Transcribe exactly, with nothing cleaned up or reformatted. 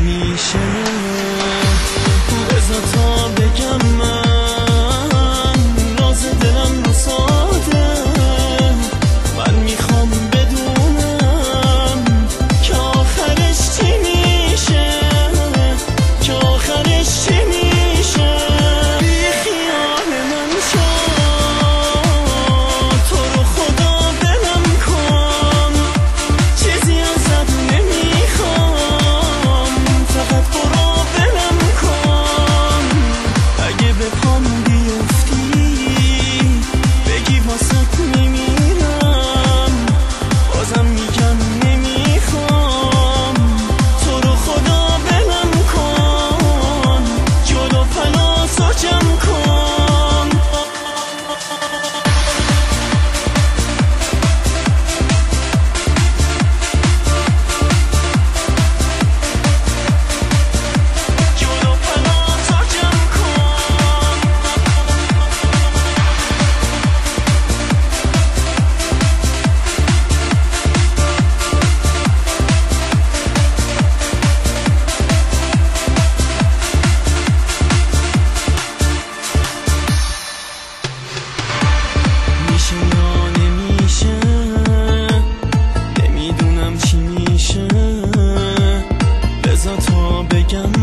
نمیشه بذار تا بگم من راز دلم رو ساده من میخوام بدونم که آخرش چی میشه که آخرش چی میشه بی خیال من شو تو رو خدا بلم کن چیزی ازت نمیخوام فقط برو بلم کن اگه به پام بیفتی بگی واسط نمیرم بازم میگم نمیخوام تو رو خدا بلم کن جلو پلاسو جمع کن جلو پلاسو جمع کن میشه یا نمیشه نمیدونم چی میشه بذار تا بگم